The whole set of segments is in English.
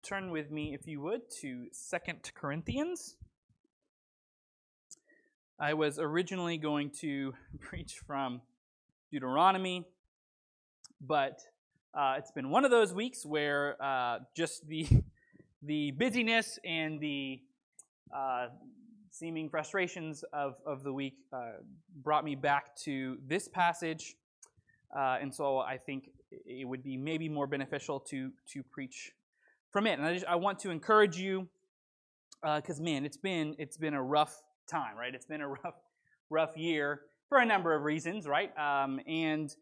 turn with me, if you would, to 2 Corinthians. I was originally going to preach from Deuteronomy, but it's been one of those weeks where just the busyness and the seeming frustrations of the week brought me back to this passage, and so I think it would be maybe more beneficial to preach from it. And I want to encourage you, because man, it's been a rough time, right? It's been a rough year for a number of reasons, right? And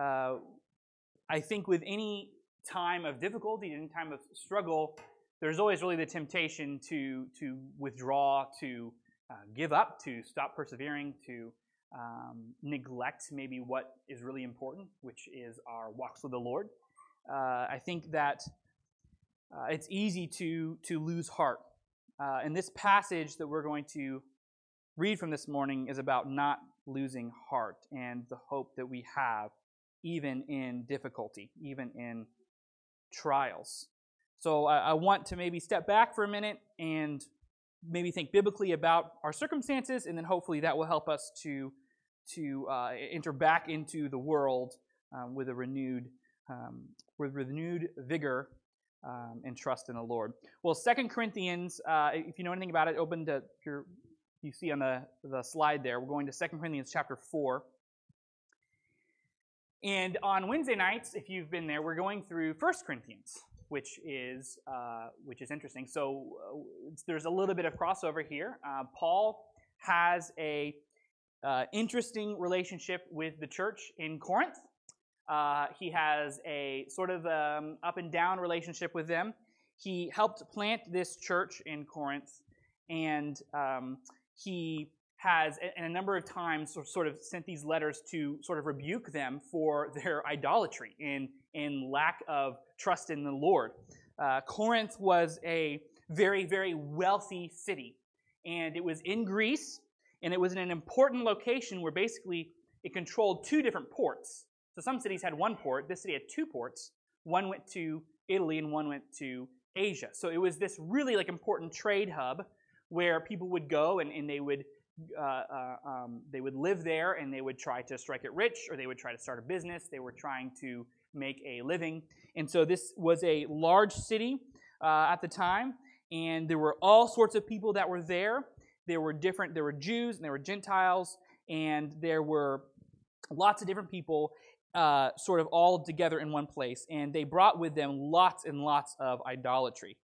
I think with any time of difficulty, any time of struggle, there's always really the temptation to withdraw, to give up, to stop persevering, to neglect maybe what is really important, which is our walks with the Lord. I think that it's easy to lose heart. And this passage that we're going to read from this morning is about not losing heart and the hope that we have even in difficulty, even in trials. So I want to maybe step back for a minute and maybe think biblically about our circumstances, and then hopefully that will help us to enter back into the world with renewed vigor and trust in the Lord. Well, 2 Corinthians, if you know anything about it, open to you see on the slide there. We're going to 2 Corinthians chapter 4. And on Wednesday nights, if you've been there, we're going through 1 Corinthians, which is interesting. So there's a little bit of crossover here. Paul has a interesting relationship with the church in Corinth. He has a sort of up and down relationship with them. He helped plant this church in Corinth, and he has, in a number of times, sort of sent these letters to sort of rebuke them for their idolatry and lack of trust in the Lord. Corinth was a very, very wealthy city, and it was in Greece, and it was in an important location where basically it controlled two different ports. So some cities had one port. This city had two ports. One went to Italy and one went to Asia. So it was this really important trade hub where people would go and they would live there, and they would try to strike it rich, or they would try to start a business. They were trying to make a living. And so this was a large city at the time, and there were all sorts of people that were there. There were Jews, and there were Gentiles, and there were lots of different people sort of all together in one place, and they brought with them lots and lots of idolatry.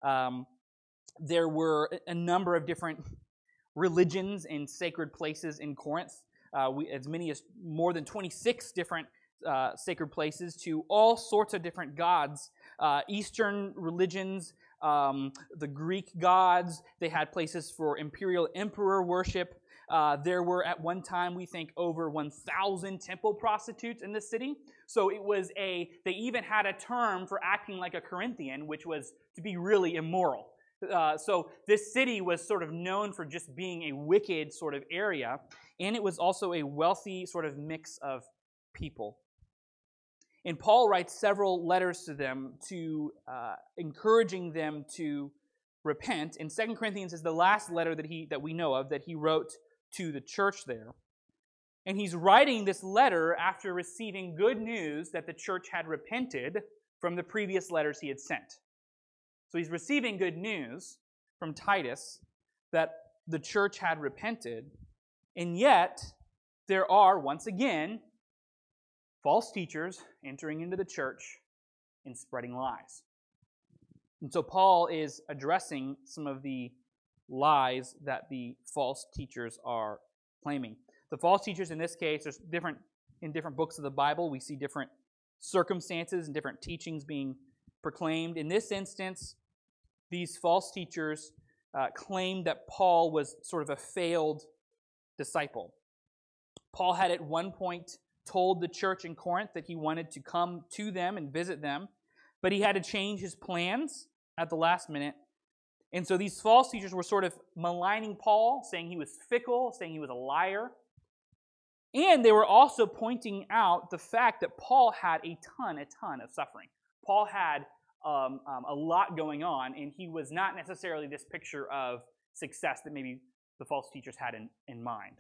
There were a number of different religions and sacred places in Corinth, as many as more than 26 different sacred places to all sorts of different gods. Eastern religions, the Greek gods, they had places for imperial emperor worship. There were at one time, we think, over 1,000 temple prostitutes in the city. So they even had a term for acting like a Corinthian, which was to be really immoral. So this city was sort of known for just being a wicked sort of area, and it was also a wealthy sort of mix of people. And Paul writes several letters to them to encouraging them to repent. And 2 Corinthians is the last letter that we know of that he wrote to the church there. And he's writing this letter after receiving good news that the church had repented from the previous letters he had sent. So he's receiving good news from Titus that the church had repented, and yet there are, once again, false teachers entering into the church and spreading lies. And so Paul is addressing some of the lies that the false teachers are claiming. The false teachers in this case, in different books of the Bible, we see different circumstances and different teachings being proclaimed. In this instance, these false teachers claimed that Paul was sort of a failed disciple. Paul had at one point told the church in Corinth that he wanted to come to them and visit them, but he had to change his plans at the last minute. And so these false teachers were sort of maligning Paul, saying he was fickle, saying he was a liar. And they were also pointing out the fact that Paul had a ton of suffering. Paul had a lot going on, and he was not necessarily this picture of success that maybe the false teachers had in mind.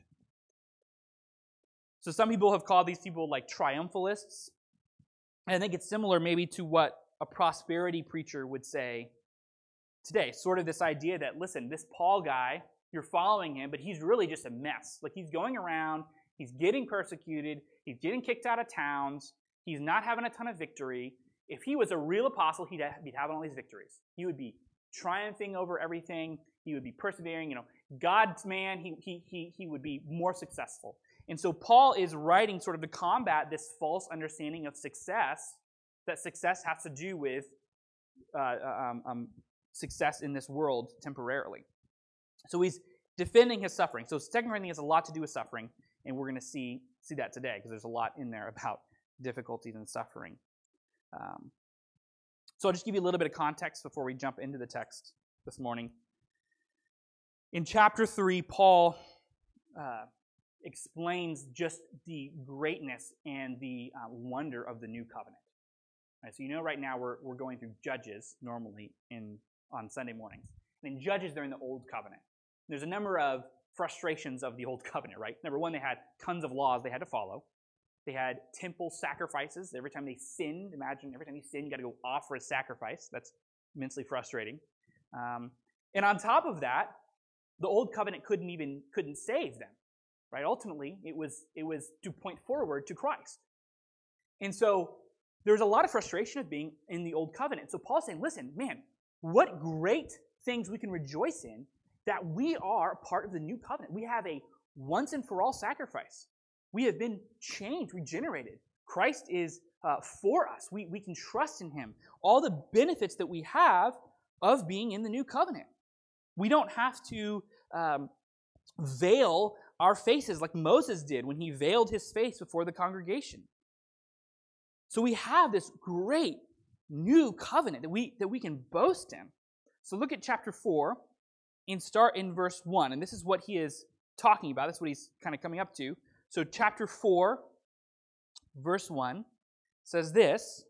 So some people have called these people like triumphalists. And I think it's similar maybe to what a prosperity preacher would say today. Sort of this idea that, listen, this Paul guy, you're following him, but he's really just a mess. Like, he's going around, he's getting persecuted, he's getting kicked out of towns, he's not having a ton of victory. If he was a real apostle, he'd have all these victories. He would be triumphing over everything. He would be persevering. God's man, he would be more successful. And so Paul is writing sort of to combat this false understanding of success, that success has to do with success in this world temporarily. So he's defending his suffering. So 2 Corinthians has a lot to do with suffering, and we're going to see that today because there's a lot in there about difficulties and suffering. So I'll just give you a little bit of context before we jump into the text this morning. In chapter 3, Paul explains just the greatness and the wonder of the new covenant. All right, so right now we're going through Judges normally on Sunday mornings. And in Judges, they're in the Old Covenant. There's a number of frustrations of the Old Covenant, right? Number one, they had tons of laws they had to follow. They had temple sacrifices. Every time they sinned, imagine every time you sin, you got to go offer a sacrifice. That's immensely frustrating. And on top of that, the Old Covenant couldn't save them. Right? Ultimately, it was to point forward to Christ. And so there's a lot of frustration of being in the Old Covenant. So Paul's saying, listen, man, what great things we can rejoice in that we are a part of the new covenant. We have a once and for all sacrifice. We have been changed, regenerated. Christ is for us. We can trust in him. All the benefits that we have of being in the new covenant. We don't have to veil our faces like Moses did when he veiled his face before the congregation. So we have this great new covenant that we can boast in. So look at chapter 4 and start in verse 1. And this is what he is talking about. That's what he's kind of coming up to. So chapter 4, verse 1 says this,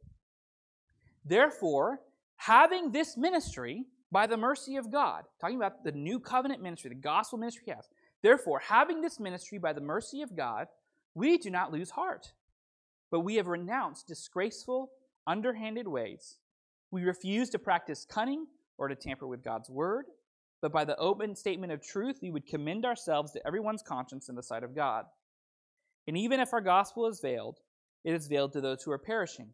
"Therefore, having this ministry by the mercy of God," talking about the new covenant ministry, the gospel ministry he has, "Therefore, having this ministry by the mercy of God, we do not lose heart, but we have renounced disgraceful, underhanded ways. We refuse to practice cunning or to tamper with God's word, but by the open statement of truth, we would commend ourselves to everyone's conscience in the sight of God. And even if our gospel is veiled, it is veiled to those who are perishing.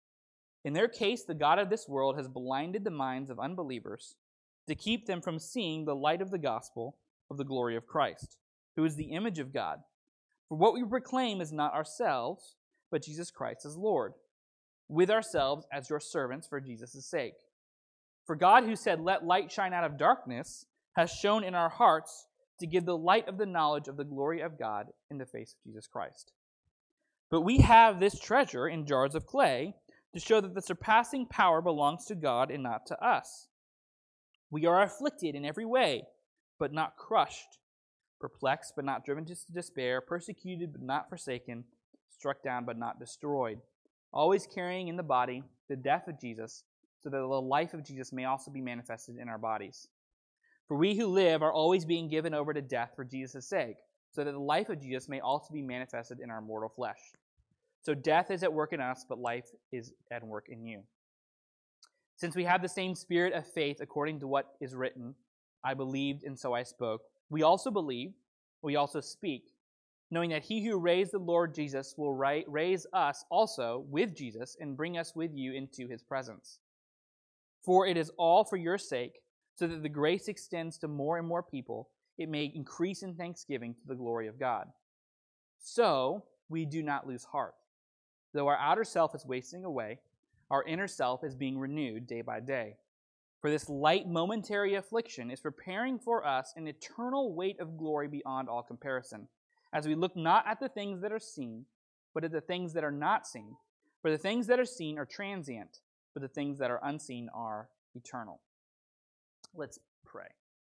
In their case, the God of this world has blinded the minds of unbelievers to keep them from seeing the light of the gospel of the glory of Christ, who is the image of God. For what we proclaim is not ourselves, but Jesus Christ as Lord, with ourselves as your servants for Jesus' sake. For God, who said, 'Let light shine out of darkness,' has shone in our hearts to give the light of the knowledge of the glory of God in the face of Jesus Christ. But we have this treasure in jars of clay to show that the surpassing power belongs to God and not to us. We are afflicted in every way, but not crushed, perplexed, but not driven to despair, persecuted, but not forsaken, struck down, but not destroyed, always carrying in the body the death of Jesus, so that the life of Jesus may also be manifested in our bodies. For we who live are always being given over to death for Jesus' sake, so that the life of Jesus may also be manifested in our mortal flesh. So death is at work in us, but life is at work in you. Since we have the same spirit of faith according to what is written, 'I believed and so I spoke,' we also believe, we also speak, knowing that he who raised the Lord Jesus will raise us also with Jesus and bring us with you into his presence. For it is all for your sake, so that the grace extends to more and more people, it may increase in thanksgiving to the glory of God. So we do not lose heart. Though our outer self is wasting away, our inner self is being renewed day by day. For this light momentary affliction is preparing for us an eternal weight of glory beyond all comparison, as we look not at the things that are seen, but at the things that are not seen. For the things that are seen are transient, but the things that are unseen are eternal." Let's pray.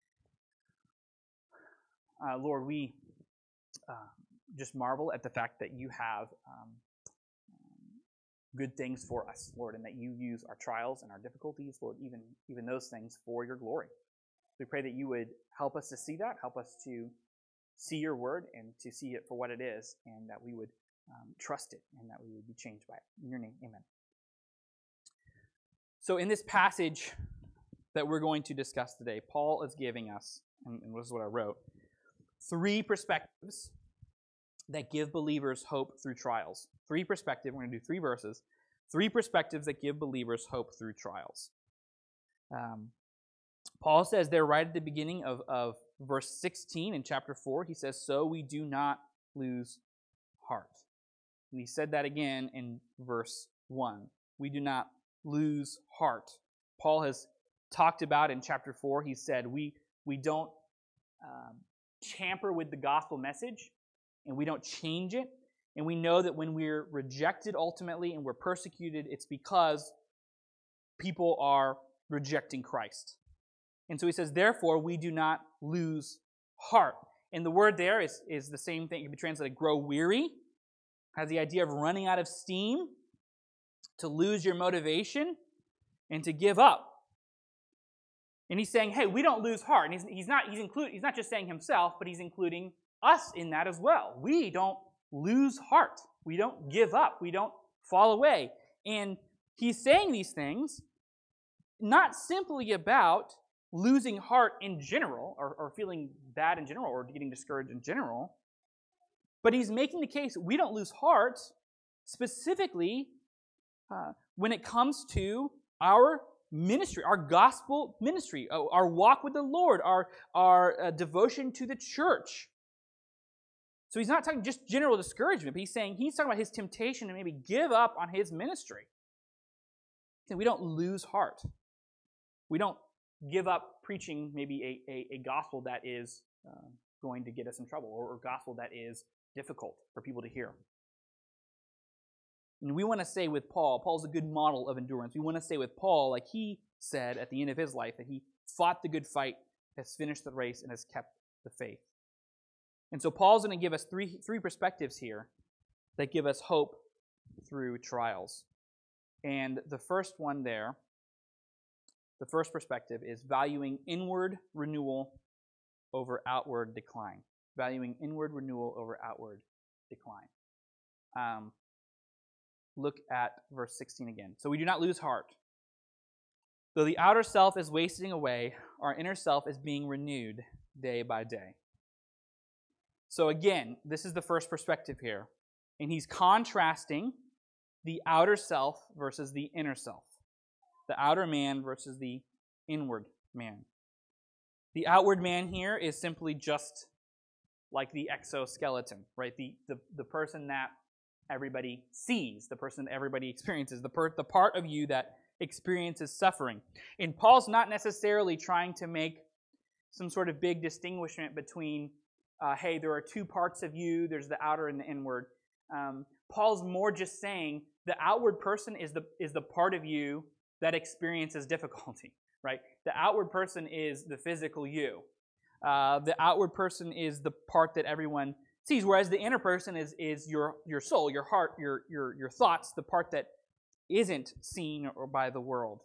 Lord, we just marvel at the fact that you have good things for us, Lord, and that you use our trials and our difficulties, Lord, even those things for your glory. We pray that you would help us to see that, help us to see your word and to see it for what it is, and that we would trust it and that we would be changed by it. In your name, amen. So in this passage that we're going to discuss today, Paul is giving us, and this is what I wrote, 3 perspectives that give believers hope through trials. 3 perspectives. We're going to do 3 verses. 3 perspectives that give believers hope through trials. Paul says there right at the beginning of verse 16 in chapter 4, he says, "So we do not lose heart." And he said that again in verse 1. We do not lose heart. Paul has talked about in chapter 4, he said, we don't tamper with the gospel message, and we don't change it. And we know that when we're rejected ultimately and we're persecuted, it's because people are rejecting Christ. And so he says, therefore, we do not lose heart. And the word there is the same thing. It can be translated grow weary. Has the idea of running out of steam, to lose your motivation, and to give up. And he's saying, hey, we don't lose heart. And he's not just saying himself, but he's including us in that as well. We don't lose heart. We don't give up. We don't fall away. And he's saying these things not simply about losing heart in general, or feeling bad in general, or getting discouraged in general, but he's making the case we don't lose heart specifically when it comes to our ministry, our gospel ministry, our walk with the Lord, our devotion to the church. So he's not talking just general discouragement, but he's talking about his temptation to maybe give up on his ministry. And we don't lose heart. We don't give up preaching maybe a gospel that is going to get us in trouble, or a gospel that is difficult for people to hear. And we want to say with Paul, Paul's a good model of endurance. We want to say with Paul, like he said at the end of his life, that he fought the good fight, has finished the race, and has kept the faith. And so Paul's going to give us three perspectives here that give us hope through trials. And the first one there, the first perspective is valuing inward renewal over outward decline. Valuing inward renewal over outward decline. Look at verse 16 again. So we do not lose heart. Though the outer self is wasting away, our inner self is being renewed day by day. So again, this is the first perspective here. And he's contrasting the outer self versus the inner self. The outer man versus the inward man. The outward man here is simply just like the exoskeleton, right? The person that everybody sees, the person that everybody experiences, the part of you that experiences suffering. And Paul's not necessarily trying to make some sort of big distinguishment between, hey, there are 2 parts of you, there's the outer and the inward. Paul's more just saying the outward person is the part of you that experiences difficulty, right? The outward person is the physical you. The outward person is the part that everyone sees, whereas the inner person is your soul, your heart, your thoughts, the part that isn't seen or by the world.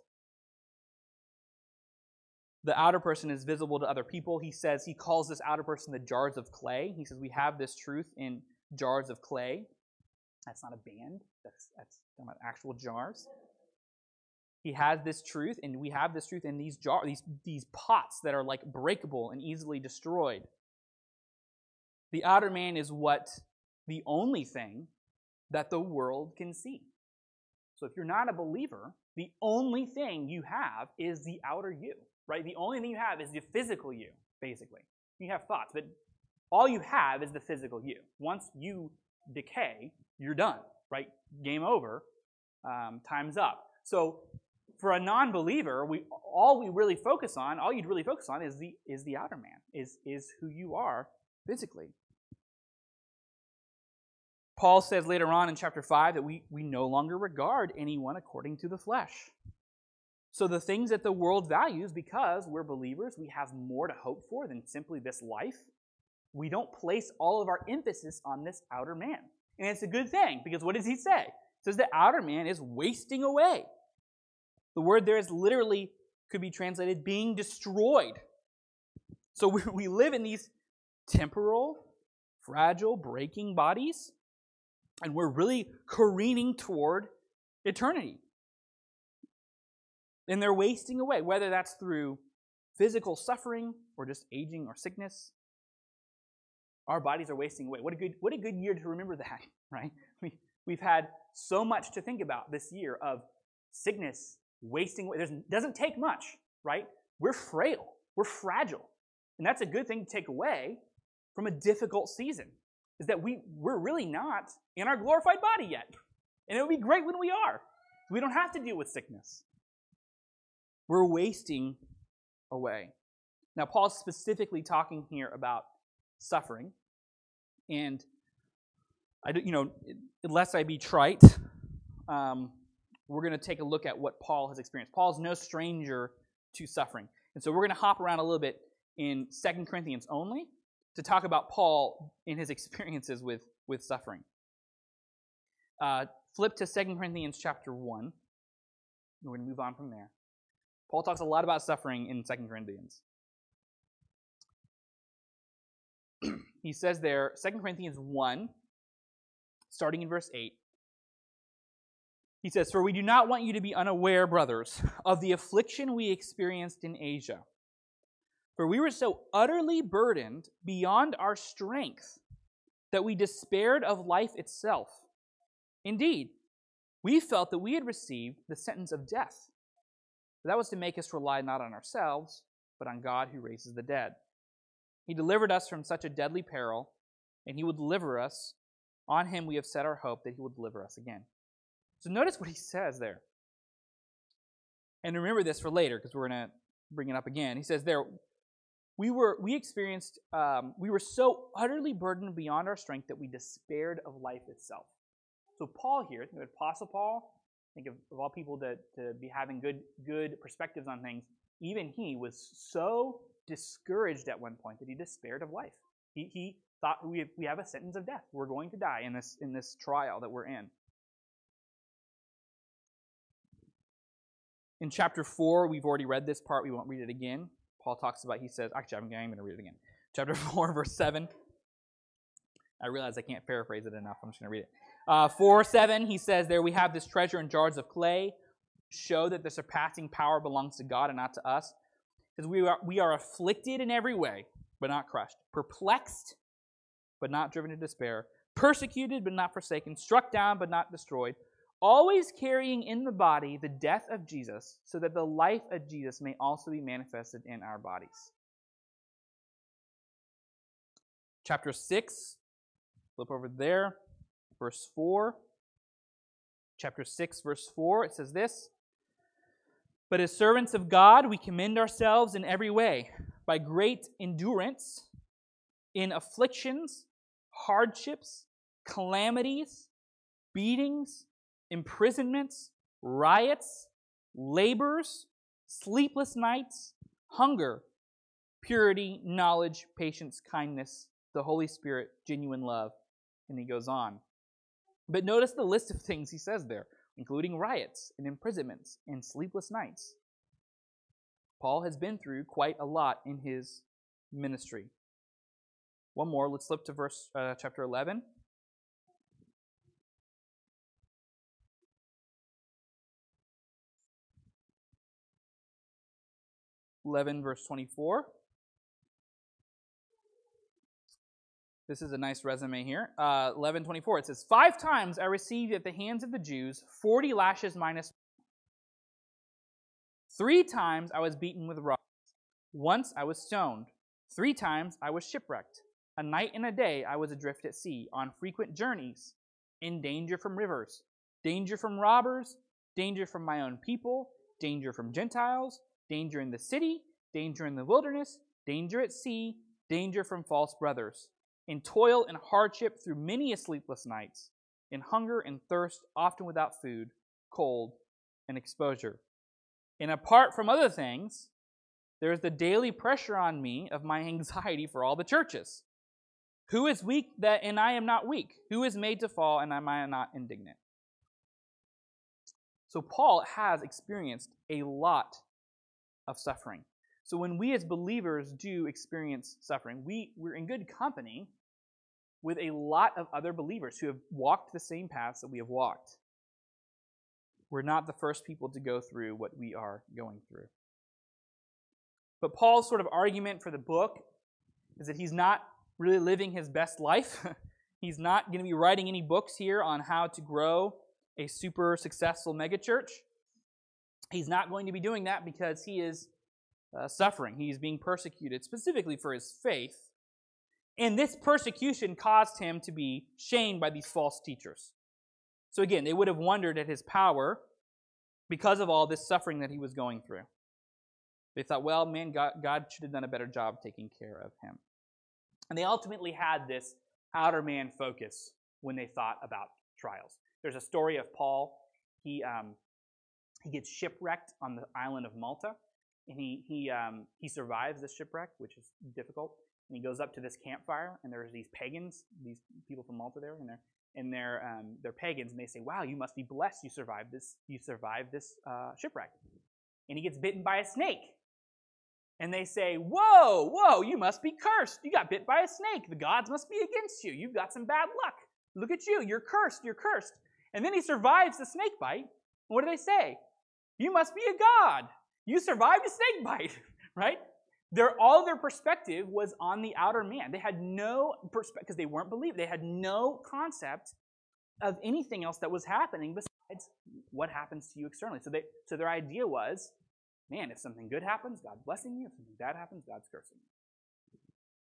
The outer person is visible to other people. He calls this outer person the jars of clay. He says we have this truth in jars of clay. That's not a band. That's talking about actual jars. He has this truth, and we have this truth in these jars, these pots that are like breakable and easily destroyed. The outer man is the only thing that the world can see. So if you're not a believer, the only thing you have is the outer you, right? The only thing you have is the physical you, basically. You have thoughts, but all you have is the physical you. Once you decay, you're done, right? Game over, time's up. So for a non-believer, all you'd really focus on is the outer man, is who you are physically. Paul says later on in chapter 5 that we no longer regard anyone according to the flesh. So the things that the world values, because we're believers, we have more to hope for than simply this life. We don't place all of our emphasis on this outer man. And it's a good thing, because what does he say? It says the outer man is wasting away. The word there is literally, could be translated, being destroyed. So we live in these temporal, fragile, breaking bodies, and we're really careening toward eternity. And they're wasting away, whether that's through physical suffering or just aging or sickness. Our bodies are wasting away. What a good year to remember that, right? We've had so much to think about this year of sickness, wasting away. It doesn't take much, right? We're frail. We're fragile. And that's a good thing to take away from a difficult season, is that we're really not in our glorified body yet. And it would be great when we are. We don't have to deal with sickness. We're wasting away. Now, Paul's specifically talking here about suffering. And, unless I be trite, we're going to take a look at what Paul has experienced. Paul's no stranger to suffering. And so we're going to hop around a little bit in 2 Corinthians only to talk about Paul in his experiences with suffering. Flip to 2 Corinthians chapter 1. We're going to move on from there. Paul talks a lot about suffering in 2 Corinthians. He says there, 2 Corinthians 1, starting in verse 8, he says, "For we do not want you to be unaware, brothers, of the affliction we experienced in Asia. For we were so utterly burdened beyond our strength that we despaired of life itself. Indeed, we felt that we had received the sentence of death. But that was to make us rely not on ourselves, but on God who raises the dead. He delivered us from such a deadly peril, and he will deliver us. On him we have set our hope that he will deliver us again." So notice what he says there. And remember this for later, because we're going to bring it up again. He says there, we were so utterly burdened beyond our strength that we despaired of life itself. So Paul here, the Apostle Paul, think of all people to be having good perspectives on things, even he was so discouraged at one point that he despaired of life. He thought we have a sentence of death. We're going to die in this trial that we're in. In chapter 4, we've already read this part. We won't read it again. Paul talks about, he says, actually, I'm going to read it again. Chapter 4, verse 7. I realize I can't paraphrase it enough. I'm just going to read it. 4:7, he says there, "We have this treasure in jars of clay, show that the surpassing power belongs to God and not to us. Because we are afflicted in every way, but not crushed. Perplexed, but not driven to despair. Persecuted, but not forsaken. Struck down, but not destroyed. Always carrying in the body the death of Jesus, so that the life of Jesus may also be manifested in our bodies." Chapter 6, flip over there, verse 4. Chapter 6, verse 4, it says this, "But as servants of God, we commend ourselves in every way, by great endurance, in afflictions, hardships, calamities, beatings, imprisonments, riots, labors, sleepless nights, hunger, purity, knowledge, patience, kindness, the Holy Spirit, genuine love." And he goes on. But notice the list of things he says there, including riots and imprisonments and sleepless nights. Paul has been through quite a lot in his ministry. One more. Let's flip to chapter 11. 11, verse 24. This is a nice resume here. 11:24, it says, 5 times I received at the hands of the Jews 40 lashes minus 3 times I was beaten with rods. Once I was stoned. 3 times I was shipwrecked. A night and a day I was adrift at sea, on frequent journeys, in danger from rivers, danger from robbers, danger from my own people, danger from Gentiles, danger in the city, danger in the wilderness, danger at sea, danger from false brothers, in toil and hardship through many a sleepless nights, in hunger and thirst, often without food, cold, and exposure. And apart from other things, there is the daily pressure on me of my anxiety for all the churches. Who is weak and I am not weak? Who is made to fall and am I not indignant? So Paul has experienced a lot of suffering. So when we as believers do experience suffering, we're in good company with a lot of other believers who have walked the same paths that we have walked. We're not the first people to go through what we are going through. But Paul's sort of argument for the book is that he's not really living his best life. He's not going to be writing any books here on how to grow a super successful megachurch. He's not going to be doing that because he is suffering. He's being persecuted specifically for his faith. And this persecution caused him to be shamed by these false teachers. So again, they would have wondered at his power because of all this suffering that he was going through. They thought, well, man, God should have done a better job taking care of him. And they ultimately had this outer man focus when they thought about trials. There's a story of Paul. He gets shipwrecked on the island of Malta, and he survives this shipwreck, which is difficult. And he goes up to this campfire, and there's these pagans, these people from Malta there, and they're pagans, and they say, "Wow, you must be blessed. You survived this. Shipwreck." And he gets bitten by a snake. And they say, whoa, you must be cursed. You got bit by a snake. The gods must be against you. You've got some bad luck. Look at you. You're cursed. And then he survives the snake bite. What do they say? You must be a god. You survived a snake bite, right? All their perspective was on the outer man. They had no perspective, because they weren't believed. They had no concept of anything else that was happening besides what happens to you externally. So their idea was, man, if something good happens, God's blessing you. If something bad happens, God's cursing you.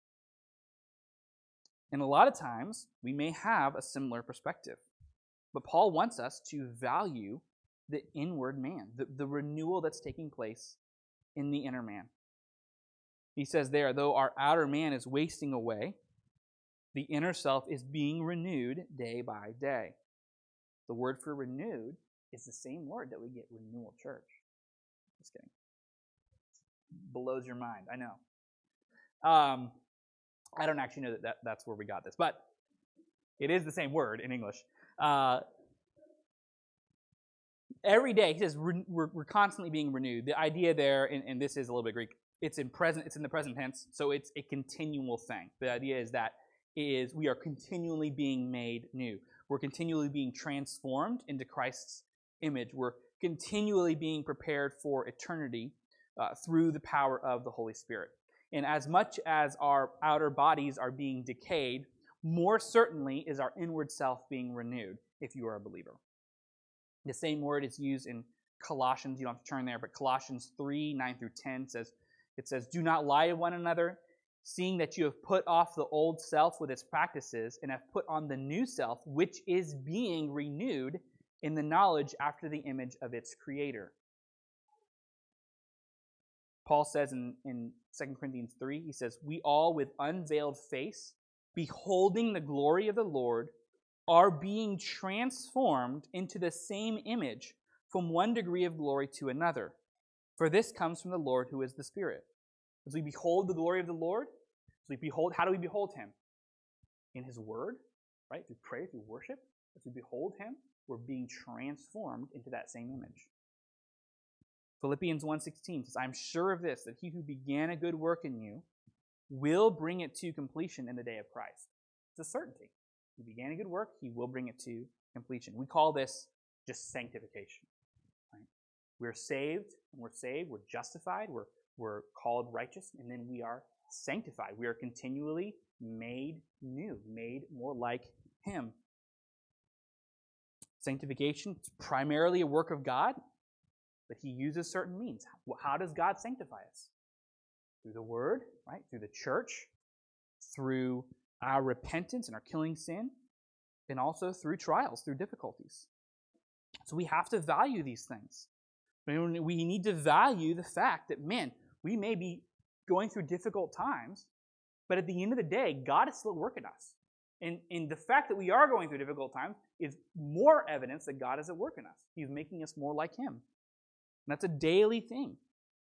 And a lot of times, we may have a similar perspective. But Paul wants us to value the inward man, the renewal that's taking place in the inner man. He says there, though our outer man is wasting away, the inner self is being renewed day by day. The word for renewed is the same word that we get renewal church. Just kidding. Blows your mind, I know. I don't actually know that's where we got this, but it is the same word in English. Every day, he says, we're constantly being renewed. The idea there, and this is a little bit Greek, it's in the present tense, so it's a continual thing. The idea is that we are continually being made new. We're continually being transformed into Christ's image. We're continually being prepared for eternity through the power of the Holy Spirit. And as much as our outer bodies are being decayed, more certainly is our inward self being renewed if you are a believer. The same word is used in Colossians. You don't have to turn there, but Colossians 3, 9 through 10 says, do not lie to one another, seeing that you have put off the old self with its practices and have put on the new self, which is being renewed in the knowledge after the image of its creator. Paul says in 2 Corinthians 3, he says, we all with unveiled face, beholding the glory of the Lord, are being transformed into the same image from one degree of glory to another. For this comes from the Lord who is the Spirit. As we behold the glory of the Lord, how do we behold him? In his word, right? Through prayer, through worship. As we behold him, we're being transformed into that same image. Philippians 1:16 says, I'm sure of this, that he who began a good work in you will bring it to completion in the day of Christ. It's a certainty. He began a good work, he will bring it to completion. We call this just sanctification. Right? We're saved, we're justified, we're called righteous, and then we are sanctified. We are continually made new, made more like him. Sanctification is primarily a work of God, but he uses certain means. How does God sanctify us? Through the word, right? Through the church, through our repentance and our killing sin, and also through trials, through difficulties. So we have to value these things. We need to value the fact that, man, we may be going through difficult times, but at the end of the day, God is still working us. And the fact that we are going through difficult times is more evidence that God is at work in us. He's making us more like him. And that's a daily thing.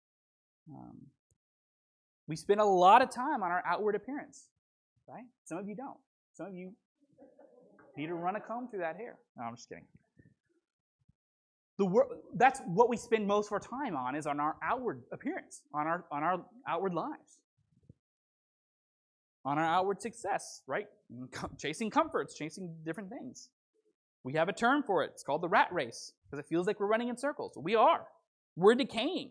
We spend a lot of time on our outward appearance, right? Some of you don't. Some of you need to run a comb through that hair. No, I'm just kidding. That's what we spend most of our time on, is on our outward appearance, on our outward lives, on our outward success, right? Chasing comforts, chasing different things. We have a term for it. It's called the rat race, because it feels like we're running in circles. We are. We're decaying.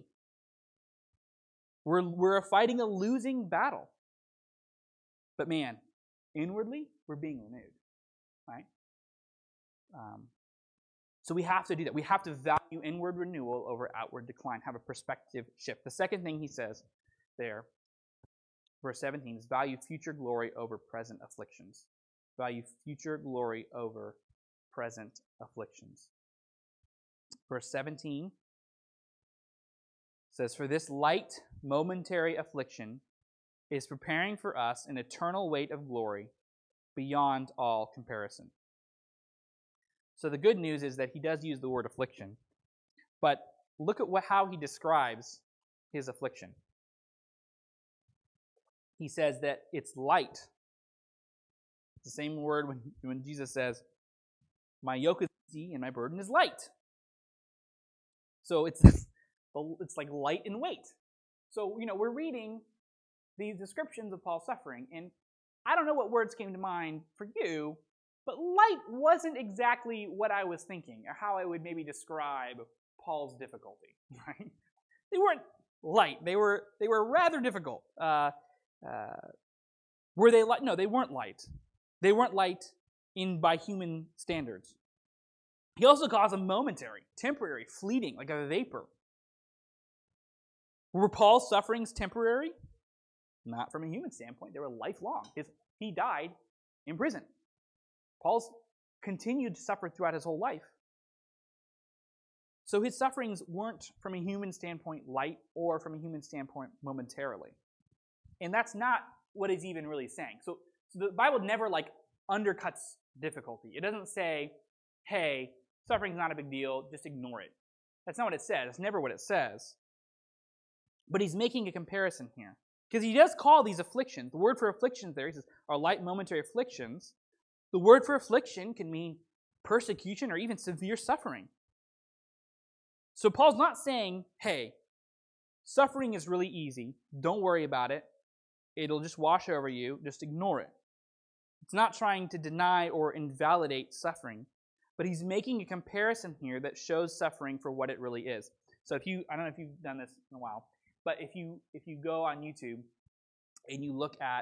We're fighting a losing battle. But man, inwardly, we're being renewed, right? So we have to do that. We have to value inward renewal over outward decline, have a perspective shift. The second thing he says there, verse 17, is value future glory over present afflictions. Value future glory over present afflictions. Verse 17 says, "For this light, momentary affliction is preparing for us an eternal weight of glory beyond all comparison." So the good news is that he does use the word affliction, but look at how he describes his affliction. He says that it's light. It's the same word when Jesus says, "My yoke is easy and my burden is light." So it's like light in weight. So, we're reading these descriptions of Paul's suffering, and I don't know what words came to mind for you, but light wasn't exactly what I was thinking, or how I would maybe describe Paul's difficulty, right? They weren't light. They were rather difficult. Were they light? No, they weren't light. They weren't light by human standards. He also calls them momentary, temporary, fleeting, like a vapor. Were Paul's sufferings temporary? Not from a human standpoint. They were lifelong. He died in prison. Paul's continued to suffer throughout his whole life. So his sufferings weren't, from a human standpoint, light, or from a human standpoint, momentarily. And that's not what it's even really saying. So the Bible never undercuts difficulty. It doesn't say, hey, suffering's not a big deal, just ignore it. That's not what it says. That's never what it says. But he's making a comparison here. Because he does call these afflictions, the word for afflictions there, he says, are light momentary afflictions. The word for affliction can mean persecution or even severe suffering. So Paul's not saying, hey, suffering is really easy. Don't worry about it. It'll just wash over you. Just ignore it. It's not trying to deny or invalidate suffering, but he's making a comparison here that shows suffering for what it really is. So I don't know if you've done this in a while, but if you go on YouTube and you look at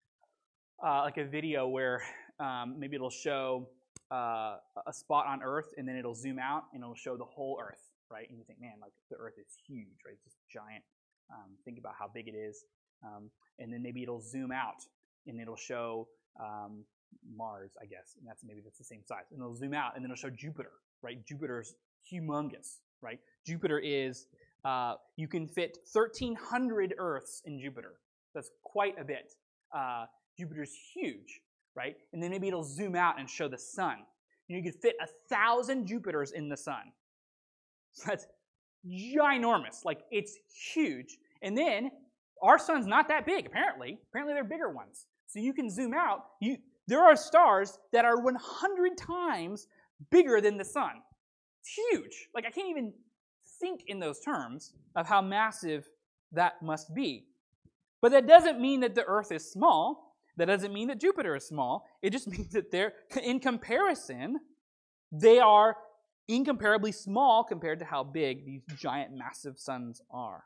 a video where maybe it'll show a spot on Earth, and then it'll zoom out and it'll show the whole Earth, right? And you think, man, the Earth is huge, right? It's just giant. Think about how big it is. And then maybe it'll zoom out and it'll show Mars, I guess, and maybe that's the same size. And it'll zoom out and then it'll show Jupiter, right? Jupiter's humongous, right? Jupiter is, you can fit 1,300 Earths in Jupiter. That's quite a bit. Jupiter's huge, right? And then maybe it'll zoom out and show the sun. You could fit 1,000 Jupiters in the sun. So that's ginormous. It's huge. And then our sun's not that big, apparently. Apparently they're bigger ones. So you can zoom out. There are stars that are 100 times bigger than the sun. It's huge. I can't even think in those terms of how massive that must be. But that doesn't mean that the Earth is small. That doesn't mean that Jupiter is small. It just means that in comparison, they are incomparably small compared to how big these giant, massive suns are.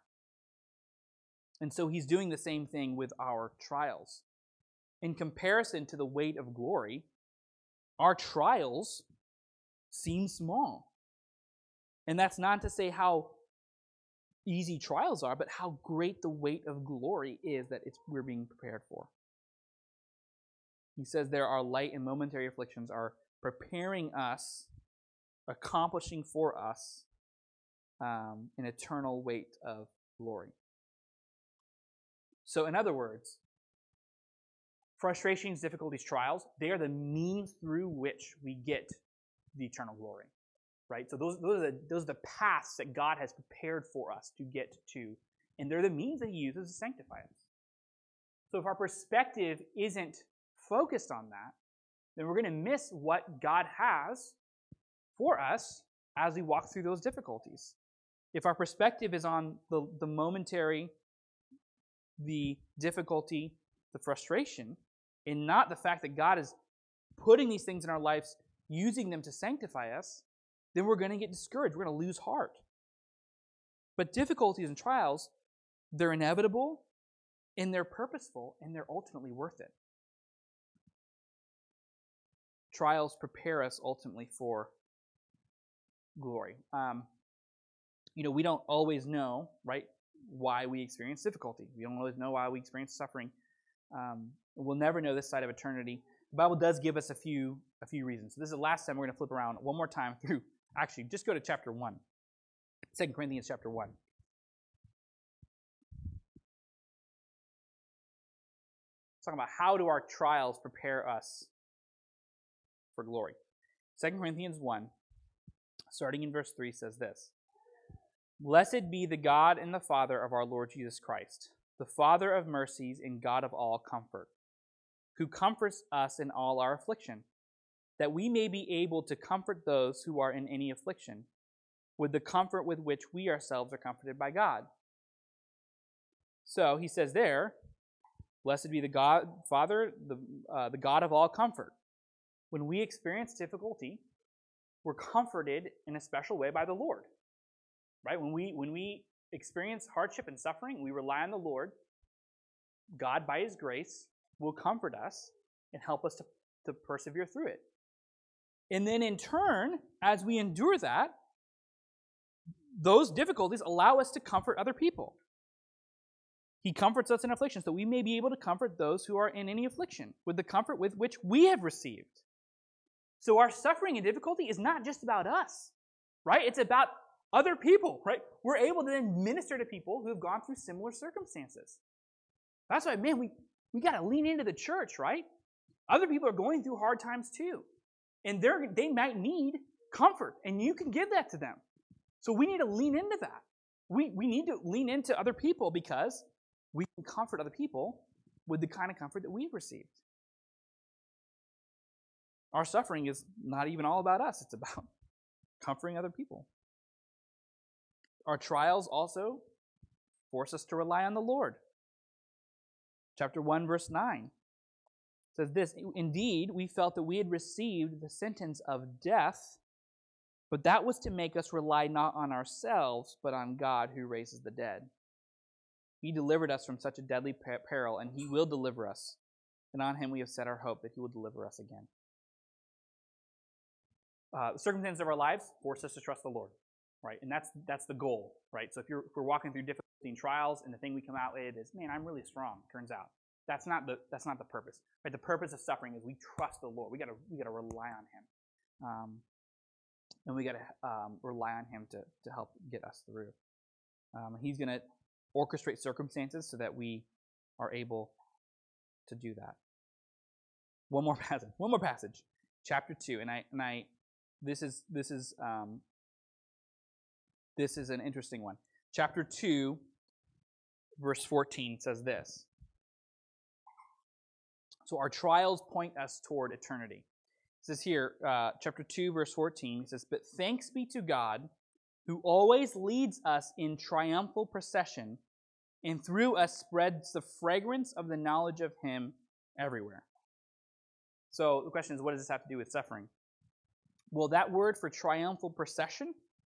And so he's doing the same thing with our trials. In comparison to the weight of glory, our trials seem small. And that's not to say how easy trials are, but how great the weight of glory is that we're being prepared for. He says there are light and momentary afflictions are preparing us, accomplishing for us an eternal weight of glory. So in other words, frustrations, difficulties, trials, they are the means through which we get the eternal glory. Right? So those are the paths that God has prepared for us to get to. And they're the means that he uses to sanctify us. So if our perspective isn't focused on that, then we're going to miss what God has for us as we walk through those difficulties. If our perspective is on the momentary, the difficulty, the frustration, and not the fact that God is putting these things in our lives, using them to sanctify us, then we're going to get discouraged. We're going to lose heart. But difficulties and trials, they're inevitable, and they're purposeful, and they're ultimately worth it. Trials prepare us ultimately for glory. We don't always know, right, why we experience difficulty. We don't always know why we experience suffering. We'll never know this side of eternity. The Bible does give us a few reasons. So this is the last time we're going to flip around one more time through. Actually, just go to chapter 1. 2 Corinthians chapter 1. Let's talk about how do our trials prepare us for glory. 2 Corinthians 1, starting in verse 3, says this. Blessed be the God and the Father of our Lord Jesus Christ, the Father of mercies and God of all comfort, who comforts us in all our affliction, that we may be able to comfort those who are in any affliction, with the comfort with which we ourselves are comforted by God. So he says there, blessed be the God, Father, the God of all comfort. When we experience difficulty, we're comforted in a special way by the Lord. Right? When we experience hardship and suffering, we rely on the Lord. God, by His grace, will comfort us and help us to persevere through it. And then in turn, as we endure that, those difficulties allow us to comfort other people. He comforts us in affliction, so we may be able to comfort those who are in any affliction with the comfort with which we have received. So our suffering and difficulty is not just about us, right? It's about other people, right? We're able to then minister to people who have gone through similar circumstances. That's why, man, we got to lean into the church, right? Other people are going through hard times too. And they might need comfort, and you can give that to them. So we need to lean into that. We need to lean into other people because we can comfort other people with the kind of comfort that we've received. Our suffering is not even all about us. It's about comforting other people. Our trials also force us to rely on the Lord. Chapter 1, verse 9 says this, indeed, we felt that we had received the sentence of death, but that was to make us rely not on ourselves, but on God who raises the dead. He delivered us from such a deadly peril, and He will deliver us. And on Him we have set our hope that He will deliver us again. The circumstances of our lives force us to trust the Lord, right? And that's the goal, right? So if we're walking through difficulty and trials, and the thing we come out with is, man, I'm really strong. Turns out that's not the purpose, right? The purpose of suffering is we trust the Lord. We gotta rely on Him, and we gotta rely on Him to help get us through. He's gonna orchestrate circumstances so that we are able to do that. One more passage, chapter 2, and this is an interesting one. Chapter 2, verse 14 says this. So our trials point us toward eternity. It says here, chapter 2, verse 14, it says, but thanks be to God, who always leads us in triumphal procession, and through us spreads the fragrance of the knowledge of Him everywhere. So the question is, what does this have to do with suffering? Well, that word for triumphal procession,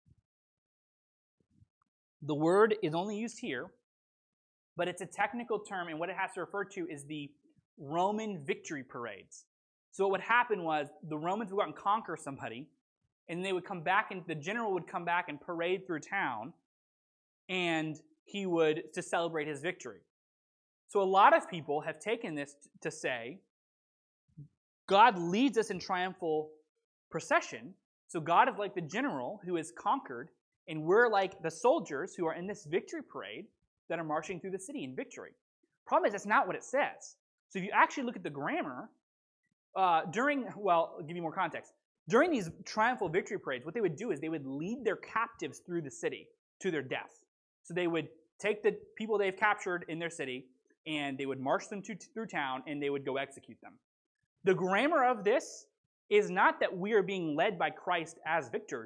the word is only used here, but it's a technical term, and what it has to refer to is the Roman victory parades. So what would happen was the Romans would go out and conquer somebody, and they would come back, and the general would come back and parade through town, and he would to celebrate his victory. So a lot of people have taken this to say, God leads us in triumphal procession, so God is like the general who is conquered, and we're like the soldiers who are in this victory parade that are marching through the city in victory. Problem is, that's not what it says. So if you actually look at the grammar, I'll give you more context. During these triumphal victory parades, what they would do is they would lead their captives through the city to their death. So they would take the people they've captured in their city, and they would march them through town, and they would go execute them. The grammar of this is not that we are being led by Christ as victors.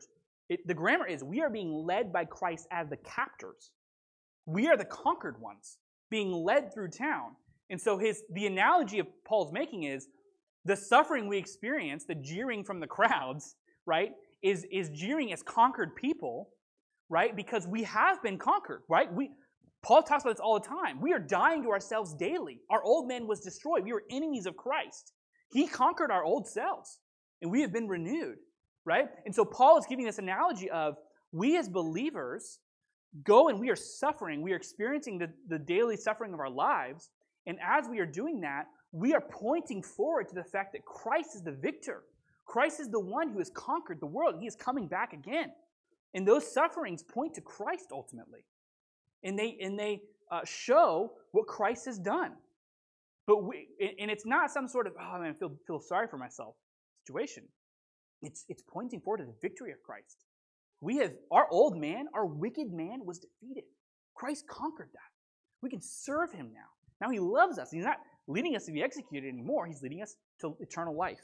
The grammar is, we are being led by Christ as the captors. We are the conquered ones, being led through town. And so the analogy of Paul's making is, the suffering we experience, the jeering from the crowds, right, is jeering as conquered people, right, because we have been conquered, right? Paul talks about this all the time. We are dying to ourselves daily. Our old man was destroyed. We were enemies of Christ. He conquered our old selves, and we have been renewed, right? And so Paul is giving this analogy of, we as believers go and we are suffering. We are experiencing the daily suffering of our lives, and as we are doing that, we are pointing forward to the fact that Christ is the victor. Christ is the one who has conquered the world, and he is coming back again. And those sufferings point to Christ ultimately. And they show what Christ has done. And it's not some sort of, oh man, I feel sorry for myself situation. It's pointing forward to the victory of Christ. Our old man, our wicked man was defeated. Christ conquered that. We can serve him now. Now he loves us. He's not leading us to be executed anymore. He's leading us to eternal life.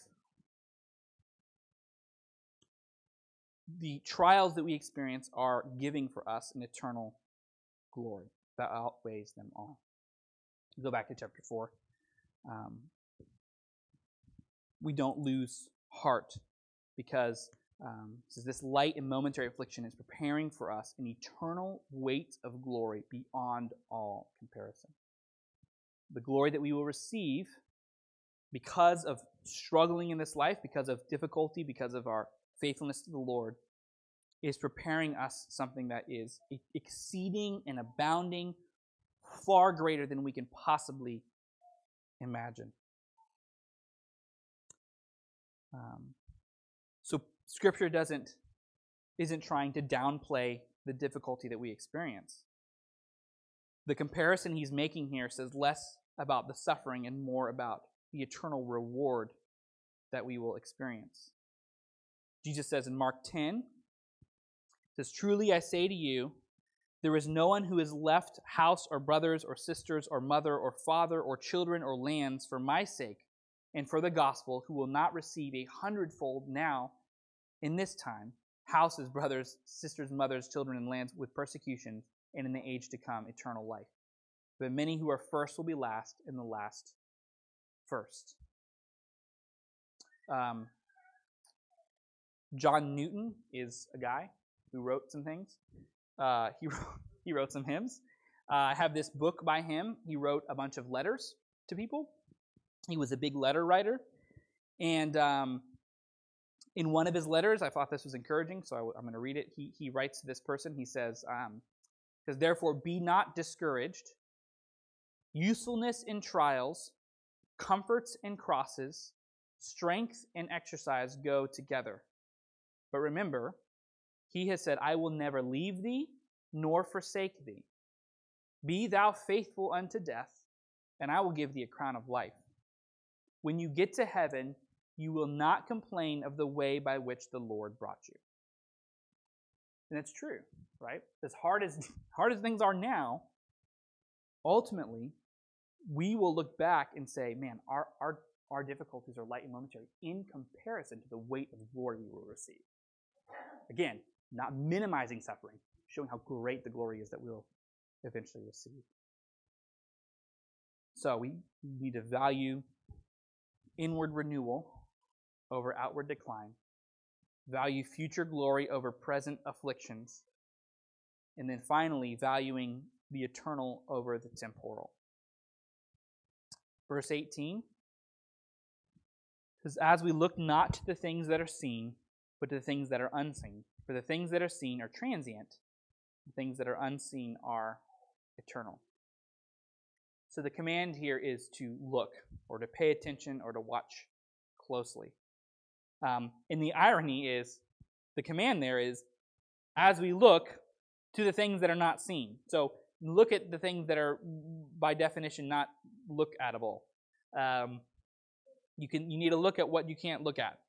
The trials that we experience are giving for us an eternal glory that outweighs them all. Go back to chapter 4. We don't lose heart because this light and momentary affliction is preparing for us an eternal weight of glory beyond all comparison. The glory that we will receive because of struggling in this life, because of difficulty, because of our faithfulness to the Lord, is preparing us something that is exceeding and abounding, far greater than we can possibly imagine. So Scripture isn't trying to downplay the difficulty that we experience. The comparison he's making here says less about the suffering and more about the eternal reward that we will experience. Jesus says in Mark 10, says, "Truly I say to you, there is no one who has left house or brothers or sisters or mother or father or children or lands for my sake and for the gospel who will not receive 100-fold now in this time, houses, brothers, sisters, mothers, children, and lands with persecution, and in the age to come, eternal life. But many who are first will be last, and the last first." John Newton is a guy who wrote some things. He wrote some hymns. I have this book by him. He wrote a bunch of letters to people. He was a big letter writer. And in one of his letters, I thought this was encouraging, so I'm going to read it. He writes to this person. He says, "Therefore be not discouraged. Usefulness in trials, comforts and crosses, strength and exercise go together. But remember, he has said, I will never leave thee nor forsake thee. Be thou faithful unto death, and I will give thee a crown of life. When you get to heaven, you will not complain of the way by which the Lord brought you." And it's true, right? As hard as things are now, ultimately, we will look back and say, man, our difficulties are light and momentary in comparison to the weight of glory we will receive. Again, not minimizing suffering, showing how great the glory is that we'll eventually receive. So we need to value inward renewal over outward decline, value future glory over present afflictions, and then finally valuing the eternal over the temporal. Verse 18 says, "As we look not to the things that are seen, but to the things that are unseen. For the things that are seen are transient, the things that are unseen are eternal." So the command here is to look, or to pay attention, or to watch closely. And the irony is, the command there is, as we look to the things that are not seen. So look at the things that are, by definition, not look-atable. You need to look at what you can't look at.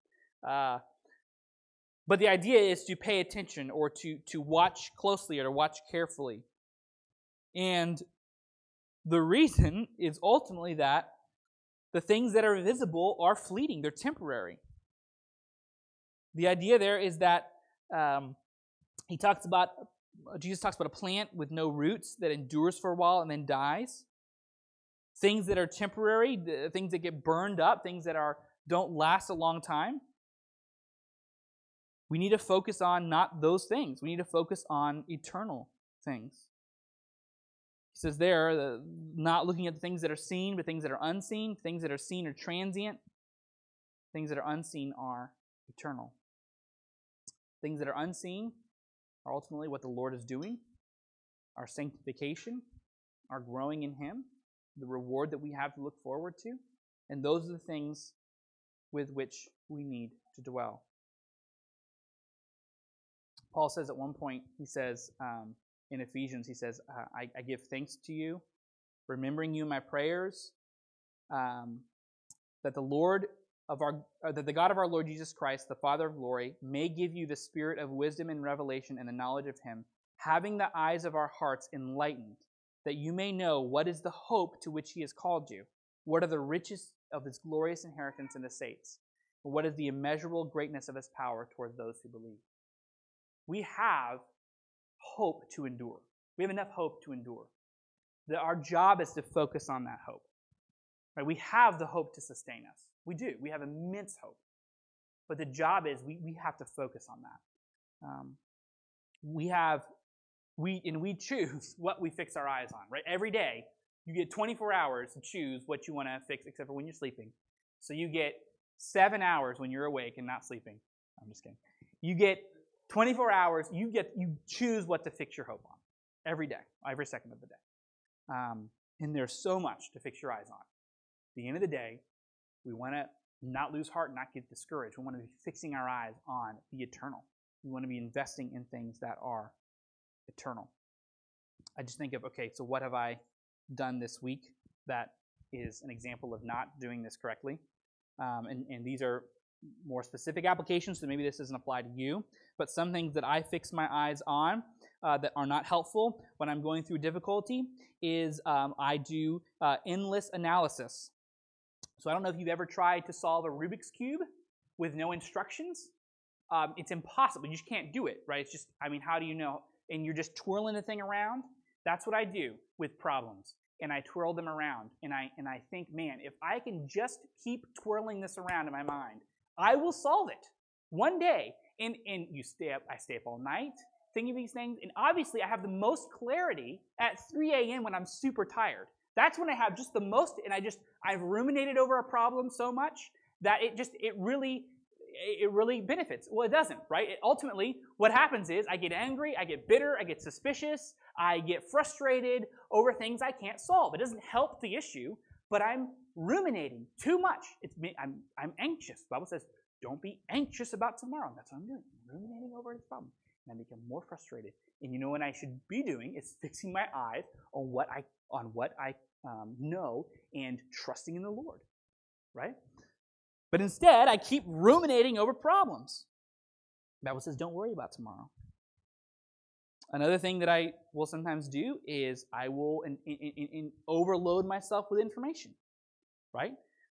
But the idea is to pay attention, or to watch closely, or to watch carefully. And the reason is ultimately that the things that are visible are fleeting. They're temporary. The idea there is that Jesus talks about a plant with no roots that endures for a while and then dies. Things that are temporary, things that get burned up, things that don't last a long time. We need to focus on not those things. We need to focus on eternal things. He says there, not looking at the things that are seen, but things that are unseen. Things that are seen are transient. Things that are unseen are eternal. Things that are unseen are ultimately what the Lord is doing, our sanctification, our growing in Him, the reward that we have to look forward to. And those are the things with which we need to dwell. Paul says at one point, he says in Ephesians, he says, I give thanks to you, remembering you in my prayers, that the God of our Lord Jesus Christ, the Father of glory, may give you the spirit of wisdom and revelation and the knowledge of Him, having the eyes of our hearts enlightened, that you may know what is the hope to which He has called you, what are the riches of His glorious inheritance in the saints, and what is the immeasurable greatness of His power toward those who believe. We have hope to endure. We have enough hope to endure. Our job is to focus on that hope. Right? We have the hope to sustain us. We do. We have immense hope. But the job is we have to focus on that. We choose what we fix our eyes on. Right? Every day, you get 24 hours to choose what you want to fix, except for when you're sleeping. So you get 7 hours when you're awake and not sleeping. I'm just kidding. You get 24 hours, you choose what to fix your hope on every day, every second of the day. And there's so much to fix your eyes on. At the end of the day, we want to not lose heart and not get discouraged. We want to be fixing our eyes on the eternal. We want to be investing in things that are eternal. I just think of, okay, so what have I done this week that is an example of not doing this correctly? And these are more specific applications, so maybe this doesn't apply to you, but some things that I fix my eyes on that are not helpful when I'm going through difficulty is I do endless analysis. So I don't know if you've ever tried to solve a Rubik's Cube with no instructions. It's impossible. You just can't do it, right? It's just, how do you know? And you're just twirling the thing around. That's what I do with problems. And I twirl them around. And I think, man, if I can just keep twirling this around in my mind, I will solve it one day. And I stay up all night thinking of these things. And obviously, I have the most clarity at 3 a.m. when I'm super tired. That's when I have just the most, and I've ruminated over a problem so much that it really benefits. Well, it doesn't, right? Ultimately, what happens is I get angry, I get bitter, I get suspicious, I get frustrated over things I can't solve. It doesn't help the issue, but I'm ruminating too much. I'm anxious. The Bible says, don't be anxious about tomorrow. That's what I'm doing. I'm ruminating over this problem. And I become more frustrated. And you know what I should be doing is fixing my eyes on what I know and trusting in the Lord, right? But instead, I keep ruminating over problems. The Bible says, don't worry about tomorrow. Another thing that I will sometimes do is I will overload myself with information, right?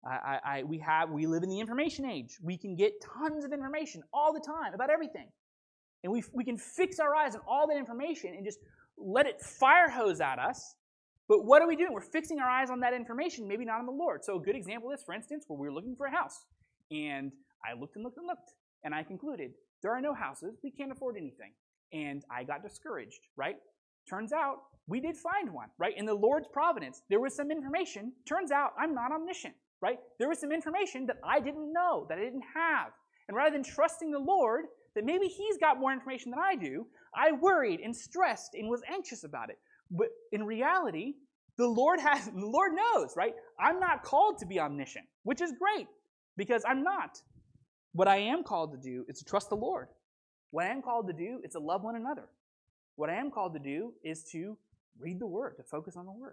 We live in the information age. We can get tons of information all the time about everything. And we can fix our eyes on all that information and just let it fire hose at us. But what are we doing? We're fixing our eyes on that information, maybe not on the Lord. So a good example is, for instance, where we were looking for a house. And I looked and looked and looked. And I concluded, there are no houses. We can't afford anything. And I got discouraged, right? Turns out, we did find one, right? In the Lord's providence, there was some information. Turns out, I'm not omniscient, right? There was some information that I didn't know, that I didn't have. And rather than trusting the Lord, that maybe He's got more information than I do, I worried and stressed and was anxious about it. But in reality, the Lord knows, right? I'm not called to be omniscient, which is great, because I'm not. What I am called to do is to trust the Lord. What I am called to do is to love one another. What I am called to do is to read the Word, to focus on the Word.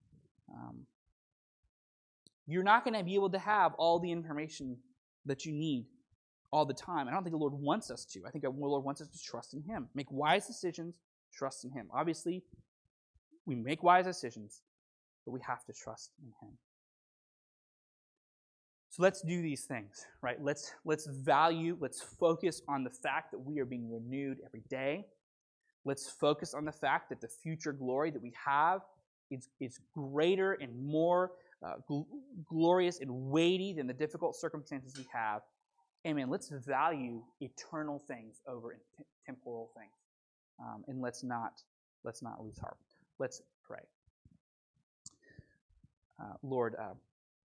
You're not going to be able to have all the information that you need all the time. I don't think the Lord wants us to. I think the Lord wants us to trust in Him. Make wise decisions, trust in Him. Obviously, we make wise decisions, but we have to trust in Him. So let's do these things, right? Let's value, let's focus on the fact that we are being renewed every day. Let's focus on the fact that the future glory that we have is greater and more glorious and weighty than the difficult circumstances we have. Amen. Let's value eternal things over temporal things, and let's not lose heart. Let's pray. Lord,